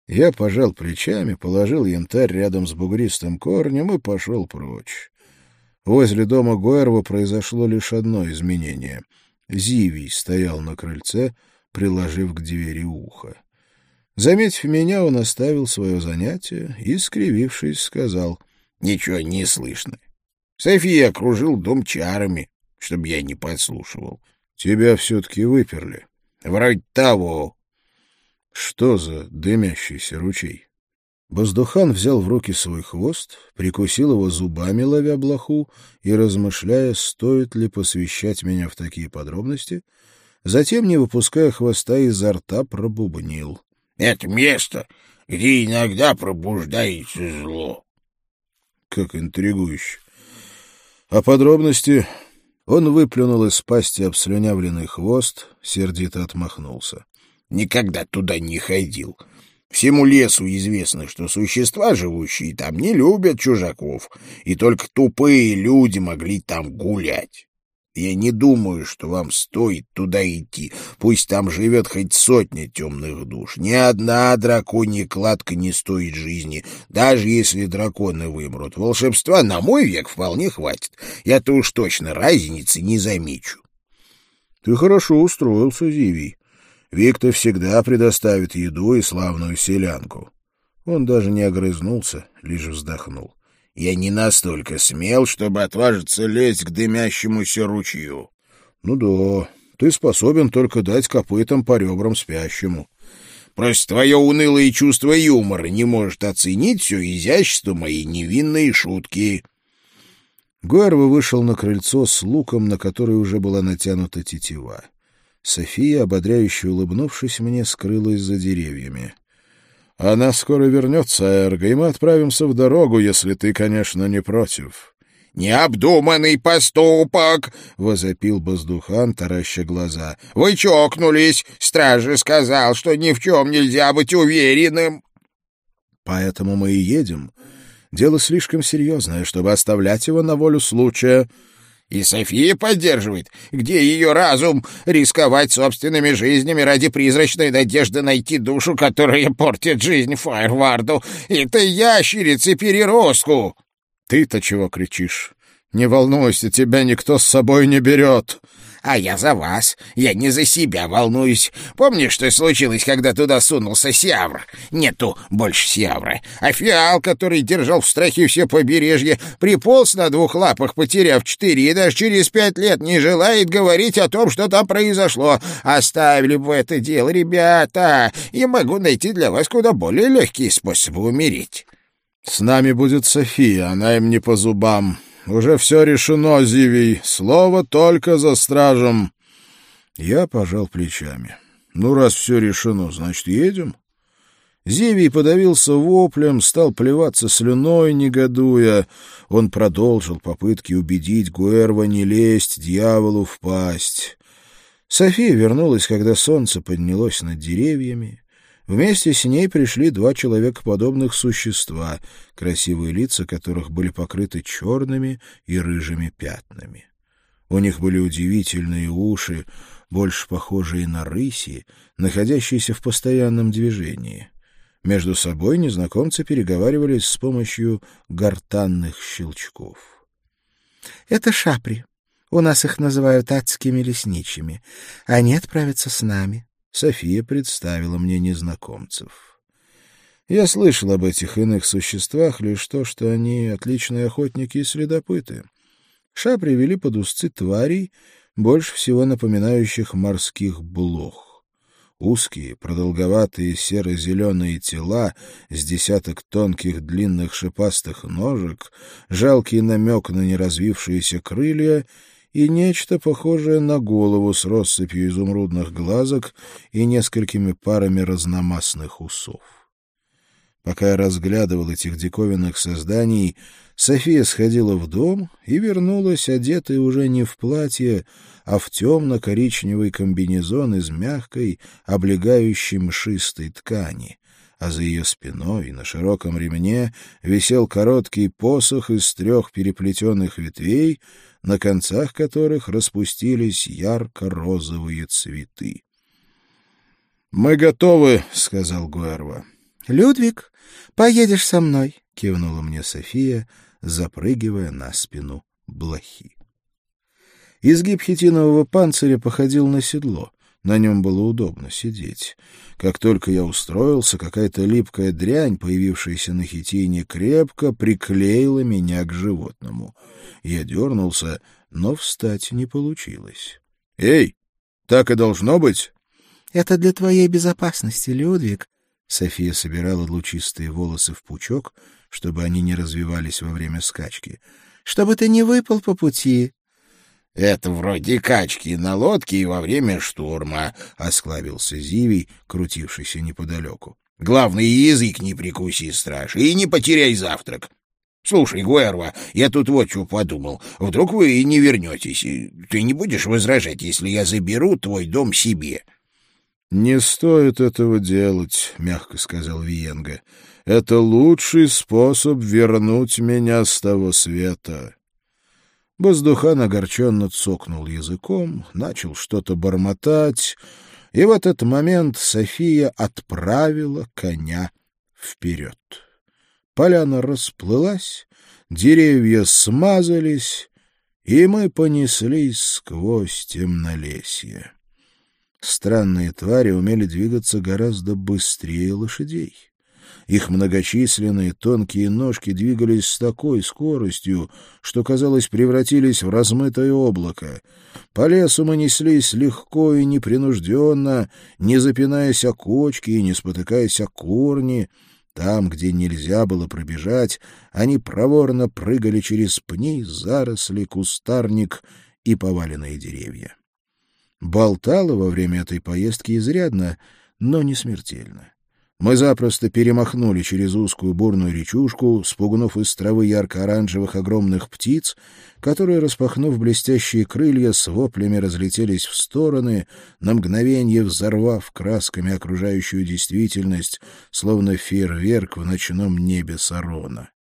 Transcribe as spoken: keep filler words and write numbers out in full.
Я пожал плечами, положил янтарь рядом с бугристым корнем и пошел прочь. Возле дома Гуэрва произошло лишь одно изменение. Зивий стоял на крыльце, приложив к двери ухо. Заметив меня, он оставил свое занятие и, скривившись, сказал: — Ничего не слышно. София окружил дом чарами, чтобы я не подслушивал. — Тебя все-таки выперли. — Вроде того. — Что за дымящийся ручей? Воздухан взял в руки свой хвост, прикусил его зубами, ловя блоху, и, размышляя, стоит ли посвящать меня в такие подробности, затем, не выпуская хвоста изо рта, пробубнил: — Это место, где иногда пробуждается зло. — Как интригующе. А подробности? Он выплюнул из пасти обслюнявленный хвост, сердито отмахнулся. — Никогда туда не ходил. Всему лесу известно, что существа, живущие там, не любят чужаков, и только тупые люди могли там гулять. Я не думаю, что вам стоит туда идти. Пусть там живет хоть сотня темных душ. Ни одна драконья кладка не стоит жизни, даже если драконы вымрут. Волшебства на мой век вполне хватит. Я-то уж точно разницы не замечу. — Ты хорошо устроился, Зивий. Виктор всегда предоставит еду и славную селянку. Он даже не огрызнулся, лишь вздохнул. — Я не настолько смел, чтобы отважиться лезть к дымящемуся ручью. — Ну да, ты способен только дать копытам по ребрам спящему. Просто твое унылое чувство юмора не может оценить все изящество моей невинной шутки. Гуэрва вышел на крыльцо с луком, на который уже была натянута тетива. София, ободряюще улыбнувшись мне, скрылась за деревьями. — Она скоро вернется, Эрго, и мы отправимся в дорогу, если ты, конечно, не против. — Необдуманный поступок! — возопил Боздухан, тараща глаза. — Вы чокнулись! Страж же сказал, что ни в чем нельзя быть уверенным. — Поэтому мы и едем. Дело слишком серьезное, чтобы оставлять его на волю случая. И София поддерживает. Где ее разум? Рисковать собственными жизнями ради призрачной надежды найти душу, которая портит жизнь Фаерварду. Это ящерице-переростку. Ты-то чего кричишь? Не волнуйся, тебя никто с собой не берет. А я за вас. Я не за себя волнуюсь. Помнишь, что случилось, когда туда сунулся Сиавр? Нету больше Сиавра. А Фиал, который держал в страхе все побережье, приполз на двух лапах, потеряв четыре, и даже через пять лет не желает говорить о том, что там произошло. Оставили бы это дело, ребята. Я могу найти для вас куда более легкие способы умереть. С нами будет София, она им не по зубам. Уже все решено, Зивий. Слово только за стражем. Я пожал плечами. Ну, раз все решено, значит, едем. Зивий подавился воплем, стал плеваться слюной, негодуя. Он продолжил попытки убедить Гуэрва не лезть дьяволу в пасть. София вернулась, когда солнце поднялось над деревьями. Вместе с ней пришли два человекоподобных существа, красивые лица которых были покрыты черными и рыжими пятнами. У них были удивительные уши, больше похожие на рыси, находящиеся в постоянном движении. Между собой незнакомцы переговаривались с помощью гортанных щелчков. — Это шапри. У нас их называют адскими лесничими. Они отправятся с нами. София представила мне незнакомцев. Я слышал об этих иных существах лишь то, что они отличные охотники и следопыты. Шапри вели под узцы тварей, больше всего напоминающих морских блох. Узкие, продолговатые серо-зеленые тела с десяток тонких длинных шипастых ножек, жалкий намек на неразвившиеся крылья — и нечто похожее на голову с россыпью изумрудных глазок и несколькими парами разномастных усов. Пока я разглядывал этих диковинных созданий, София сходила в дом и вернулась, одетая уже не в платье, а в темно-коричневый комбинезон из мягкой, облегающей мшистой ткани, а за ее спиной на широком ремне висел короткий посох из трех переплетенных ветвей, на концах которых распустились ярко-розовые цветы. — Мы готовы, — сказал Гуэрва. — Людвиг, поедешь со мной, — кивнула мне София, запрыгивая на спину блохи. Изгиб хитинового панциря походил на седло. На нем было удобно сидеть. Как только я устроился, какая-то липкая дрянь, появившаяся на хитине, крепко приклеила меня к животному. Я дернулся, но встать не получилось. — Эй, так и должно быть? — Это для твоей безопасности, Людвиг. София собирала лучистые волосы в пучок, чтобы они не развивались во время скачки. — Чтобы ты не выпал по пути. — Это вроде качки на лодке и во время шторма, — осклабился Зивий, крутившийся неподалеку. — Главное, язык не прикуси, страж, и не потеряй завтрак. Слушай, Гуэрва, я тут вот что подумал. Вдруг вы и не вернетесь. Ты не будешь возражать, если я заберу твой дом себе? — Не стоит этого делать, — мягко сказал Виенга. — Это лучший способ вернуть меня с того света. Воздухан огорченно цокнул языком, начал что-то бормотать, и в этот момент София отправила коня вперед. Поляна расплылась, деревья смазались, и мы понеслись сквозь темнолесье. Странные твари умели двигаться гораздо быстрее лошадей. Их многочисленные тонкие ножки двигались с такой скоростью, что, казалось, превратились в размытое облако. По лесу мы неслись легко и непринужденно, не запинаясь о кочки и не спотыкаясь о корни. Там, где нельзя было пробежать, они проворно прыгали через пни, заросли, кустарник и поваленные деревья. Болтало во время этой поездки изрядно, но не смертельно. Мы запросто перемахнули через узкую бурную речушку, спугнув из травы ярко-оранжевых огромных птиц, которые, распахнув блестящие крылья, с воплями разлетелись в стороны, на мгновенье взорвав красками окружающую действительность, словно фейерверк в ночном небе Сарона.